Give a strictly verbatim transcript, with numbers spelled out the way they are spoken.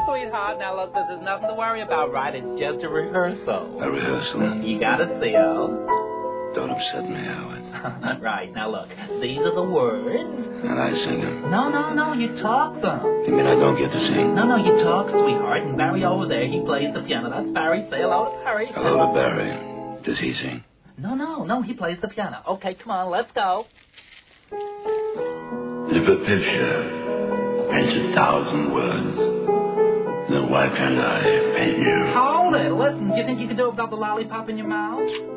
sweetheart. Now, look, this is nothing to worry about, right? It's just a rehearsal. A rehearsal? You got it, Theo. Don't upset me, Howard. Right. Now, look, these are the words. And I sing them. No, no, no, you talk them. You mean I don't get to sing? No, no, you talk, sweetheart. And Barry over there, he plays the piano. That's Barry. Say hello to Barry. Hello to Barry. Does he sing? No, no, no, he plays the piano. Okay, come on, let's go. If a picture paints a thousand words, then why can't I paint you? Hold it. Listen, do you think you can do it without the lollipop in your mouth?